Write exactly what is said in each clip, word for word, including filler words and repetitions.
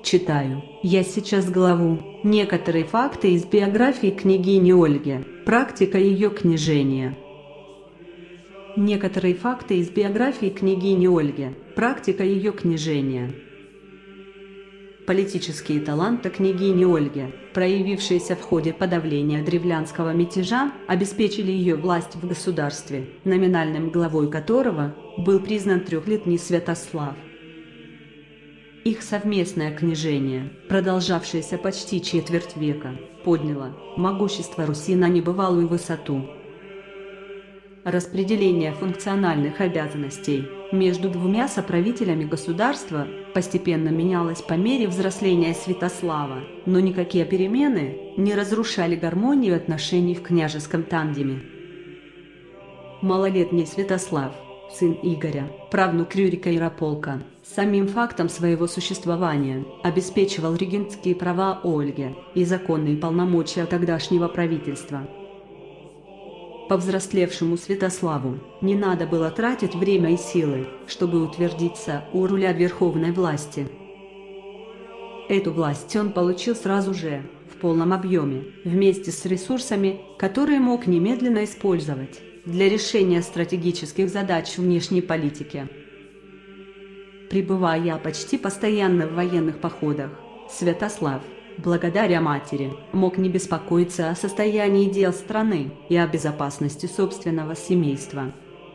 Читаю я сейчас главу «Некоторые факты из биографии княгини Ольги. Практика ее княжения». Некоторые факты из биографии княгини Ольги. Практика ее княжения. Политические таланты княгини Ольги, проявившиеся в ходе подавления древлянского мятежа, обеспечили ее власть в государстве, номинальным главой которого был признан трехлетний Святослав. Их совместное княжение, продолжавшееся почти четверть века, подняло могущество Руси на небывалую высоту. Распределение функциональных обязанностей между двумя соправителями государства постепенно менялось по мере взросления Святослава, но никакие перемены не разрушали гармонию отношений в княжеском тандеме. Малолетний Святослав, сын Игоря, правнук Рюрика Ярополка, самим фактом своего существования обеспечивал регентские права Ольги и законные полномочия тогдашнего правительства. Повзрослевшему Святославу не надо было тратить время и силы, чтобы утвердиться у руля верховной власти. Эту власть он получил сразу же, в полном объеме, вместе с ресурсами, которые мог немедленно использовать для решения стратегических задач внешней политики. Пребывая почти постоянно в военных походах, Святослав, благодаря матери, мог не беспокоиться о состоянии дел страны и о безопасности собственного семейства.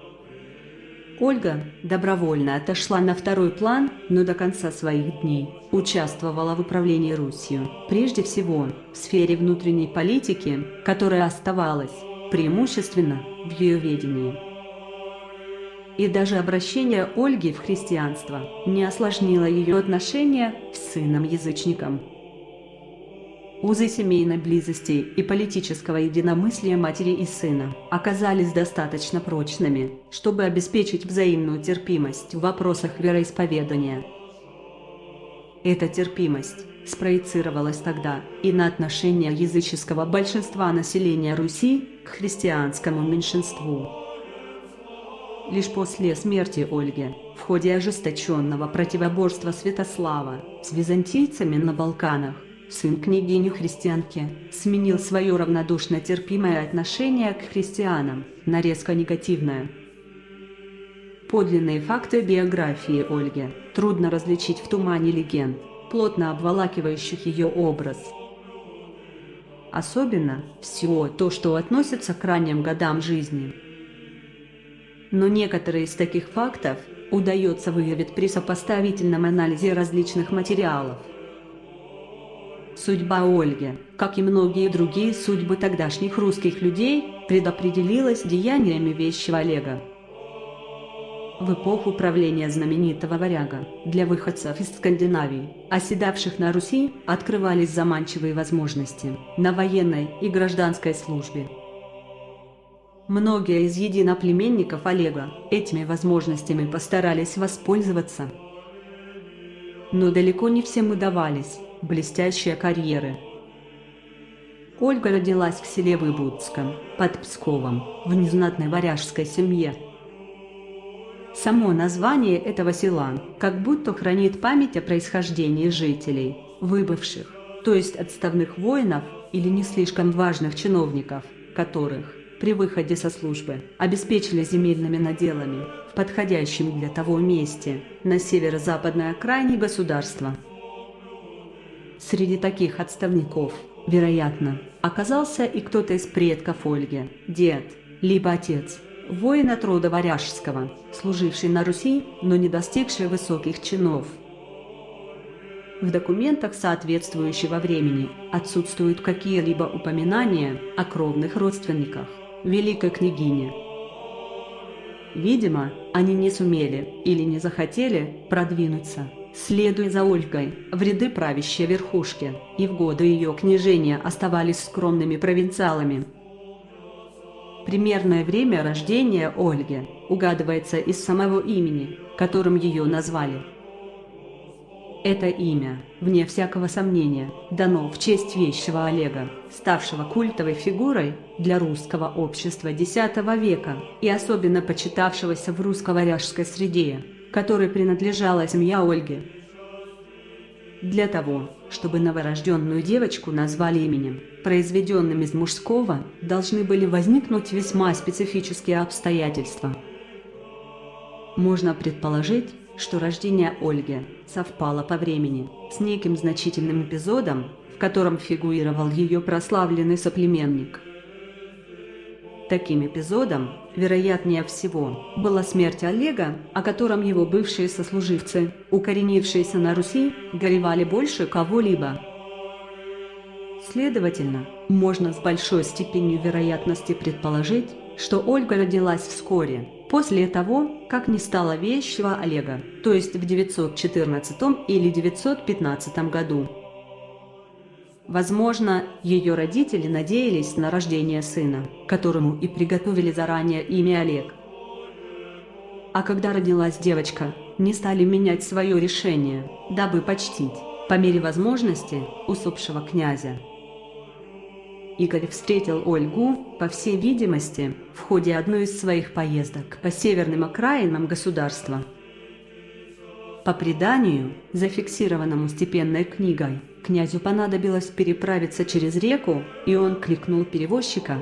Ольга добровольно отошла на второй план, но до конца своих дней участвовала в управлении Русью, прежде всего в сфере внутренней политики, которая оставалась преимущественно в ее ведении. И даже обращение Ольги в христианство не осложнило ее отношения с сыном-язычником. Узы семейной близости и политического единомыслия матери и сына оказались достаточно прочными, чтобы обеспечить взаимную терпимость в вопросах вероисповедания. Эта терпимость спроецировалась тогда и на отношение языческого большинства населения Руси к христианскому меньшинству. Лишь после смерти Ольги, в ходе ожесточенного противоборства Святослава с византийцами на Балканах, сын княгини-христианки сменил свое равнодушно терпимое отношение к христианам на резко негативное. Подлинные факты биографии Ольги трудно различить в тумане легенд, плотно обволакивающих ее образ. Особенно всего то, что относится к ранним годам жизни. Но некоторые из таких фактов удается выявить при сопоставительном анализе различных материалов. Судьба Ольги, как и многие другие судьбы тогдашних русских людей, предопределилась деяниями вещего Олега. В эпоху правления знаменитого варяга для выходцев из Скандинавии, оседавших на Руси, открывались заманчивые возможности на военной и гражданской службе. Многие из единоплеменников Олега этими возможностями постарались воспользоваться. Но далеко не всем удавались блестящие карьеры. Ольга родилась в селе Выбудском, под Псковом, в незнатной варяжской семье. Само название этого села как будто хранит память о происхождении жителей, выбывших, то есть отставных воинов или не слишком важных чиновников, которых при выходе со службы обеспечили земельными наделами в подходящем для того месте на северо-западной окраине государства. Среди таких отставников, вероятно, оказался и кто-то из предков Ольги, дед, либо отец, воин от рода варяжского, служивший на Руси, но не достигший высоких чинов. В документах соответствующего времени отсутствуют какие-либо упоминания о кровных родственниках великой княгини. Видимо, они не сумели или не захотели продвинуться, следуя за Ольгой в ряды правящей верхушки, и в годы ее княжения оставались скромными провинциалами. Примерное время рождения Ольги угадывается из самого имени, которым ее назвали. Это имя, вне всякого сомнения, дано в честь вещего Олега, ставшего культовой фигурой для русского общества десятого века и особенно почитавшегося в русско-варяжской среде, которой принадлежала семья Ольги. Для того, чтобы новорожденную девочку назвали именем, произведенным из мужского, должны были возникнуть весьма специфические обстоятельства. Можно предположить, что рождение Ольги совпало по времени с неким значительным эпизодом, в котором фигурировал ее прославленный соплеменник. Таким эпизодом, вероятнее всего, была смерть Олега, о котором его бывшие сослуживцы, укоренившиеся на Руси, горевали больше кого-либо. Следовательно, можно с большой степенью вероятности предположить, что Ольга родилась вскоре, после того, как не стало вещего Олега, то есть в девятьсот четырнадцатом или девятьсот пятнадцатом году. Возможно, ее родители надеялись на рождение сына, которому и приготовили заранее имя Олег. А когда родилась девочка, не стали менять свое решение, дабы почтить, по мере возможности, усопшего князя. Игорь встретил Ольгу, по всей видимости, в ходе одной из своих поездок по северным окраинам государства. По преданию, зафиксированному степенной книгой, князю понадобилось переправиться через реку, и он кликнул перевозчика.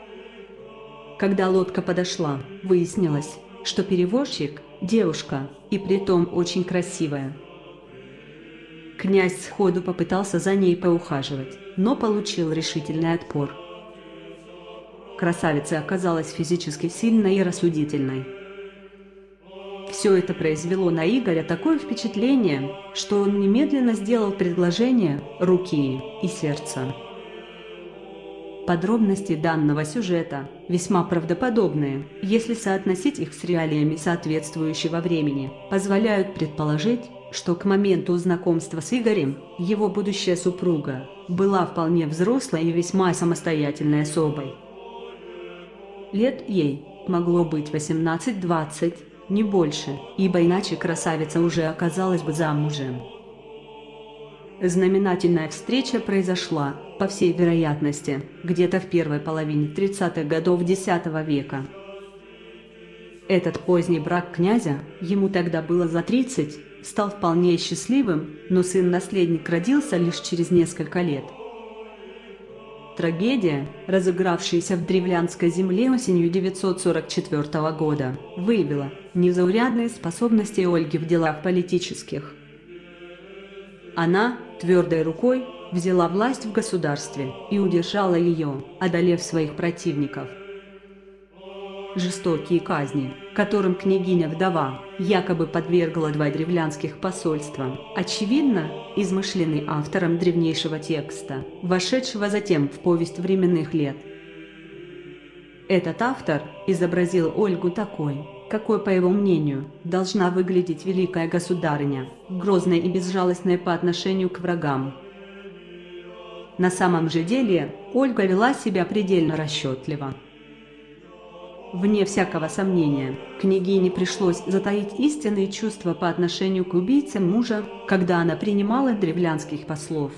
Когда лодка подошла, выяснилось, что перевозчик – девушка, и притом очень красивая. Князь сходу попытался за ней поухаживать, но получил решительный отпор. Красавица оказалась физически сильной и рассудительной. Все это произвело на Игоря такое впечатление, что он немедленно сделал предложение руки и сердца. Подробности данного сюжета весьма правдоподобные, если соотносить их с реалиями соответствующего времени, позволяют предположить, что к моменту знакомства с Игорем его будущая супруга была вполне взрослой и весьма самостоятельной особой. Лет ей могло быть восемнадцать-двадцать, не больше, ибо иначе красавица уже оказалась бы замужем. Знаменательная встреча произошла, по всей вероятности, где-то в первой половине тридцатых годов X века. Этот поздний брак князя, ему тогда было за тридцать, стал вполне счастливым, но сын-наследник родился лишь через несколько лет. Трагедия, разыгравшаяся в древлянской земле осенью девятьсот сорок четвёртого года, выявила незаурядные способности Ольги в делах политических. Она твердой рукой взяла власть в государстве и удержала ее, одолев своих противников. Жестокие казни, которым княгиня-вдова якобы подвергла два древлянских посольства, очевидно, измышлены автором древнейшего текста, вошедшего затем в повесть временных лет. Этот автор изобразил Ольгу такой, какой, по его мнению, должна выглядеть великая государыня, грозной и безжалостной по отношению к врагам. На самом же деле Ольга вела себя предельно расчетливо. Вне всякого сомнения, княгине пришлось затаить истинные чувства по отношению к убийце мужа, когда она принимала древлянских послов.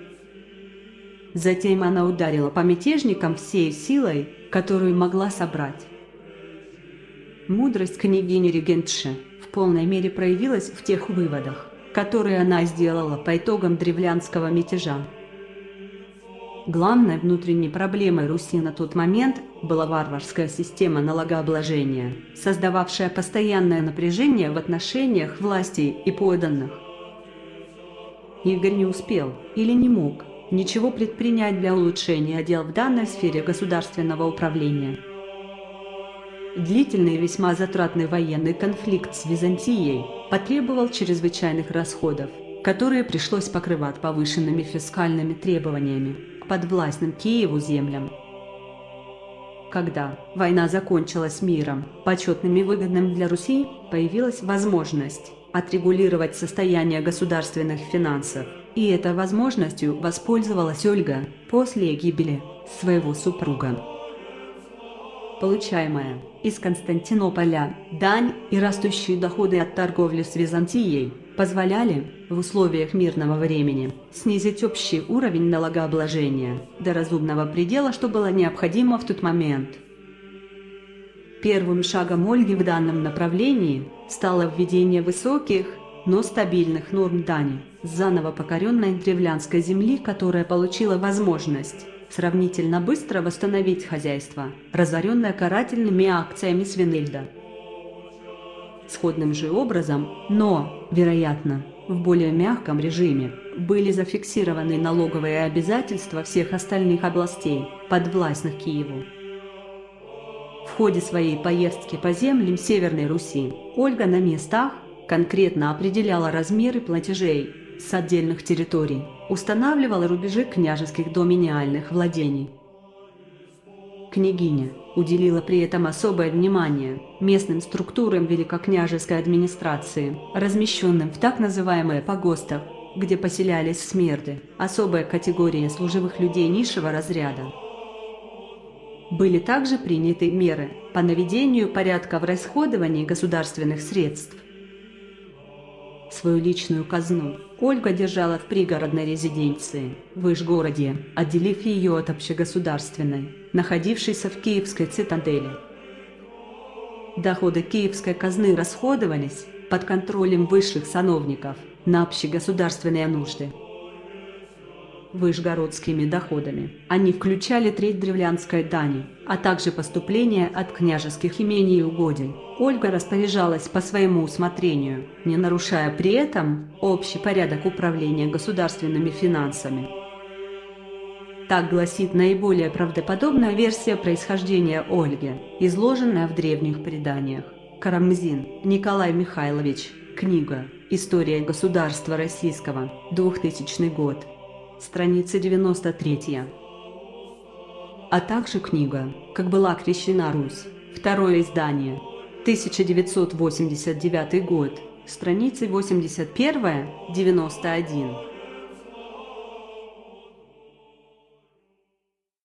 Затем она ударила по мятежникам всей силой, которую могла собрать. Мудрость княгини-регентши в полной мере проявилась в тех выводах, которые она сделала по итогам древлянского мятежа. Главной внутренней проблемой Руси на тот момент была варварская система налогообложения, создававшая постоянное напряжение в отношениях власти и подданных. Игорь не успел или не мог ничего предпринять для улучшения дел в данной сфере государственного управления. Длительный и весьма затратный военный конфликт с Византией потребовал чрезвычайных расходов, которые пришлось покрывать повышенными фискальными требованиями к подвластным Киеву землям. Когда война закончилась миром, почетным и выгодным для Руси, появилась возможность отрегулировать состояние государственных финансов, и этой возможностью воспользовалась Ольга после гибели своего супруга. Получаемая из Константинополя дань и растущие доходы от торговли с Византией позволяли в условиях мирного времени снизить общий уровень налогообложения до разумного предела, что было необходимо в тот момент. Первым шагом Ольги в данном направлении стало введение высоких, но стабильных норм дани с заново покоренной древлянской земли, которая получила возможность сравнительно быстро восстановить хозяйство, разоренное карательными акциями Свинельда. Сходным же образом, но, вероятно, в более мягком режиме, были зафиксированы налоговые обязательства всех остальных областей, подвластных Киеву. В ходе своей поездки по землям Северной Руси Ольга на местах конкретно определяла размеры платежей с отдельных территорий, устанавливала рубежи княжеских доминиальных владений. Княгиня уделила при этом особое внимание местным структурам великокняжеской администрации, размещенным в так называемых погостах, где поселялись смерды, особая категория служивых людей низшего разряда. Были также приняты меры по наведению порядка в расходовании государственных средств. Свою личную казну Ольга держала в пригородной резиденции, в Вышгороде, отделив ее от общегосударственной, находившейся в Киевской цитадели. Доходы киевской казны расходовались под контролем высших сановников на общегосударственные нужды. Вышгородскими доходами они включали треть древлянской дани, а также поступления от княжеских имений и угодий. Ольга распоряжалась по своему усмотрению, не нарушая при этом общий порядок управления государственными финансами. Так гласит наиболее правдоподобная версия происхождения Ольги, изложенная в древних преданиях. Карамзин Николай Михайлович. Книга «История государства российского», двухтысячный год. Страница девяносто третья. А также книга «Как была крещена Русь», второе издание, тысяча девятьсот восемьдесят девятый год, страницы восемьдесят первая — девяносто один.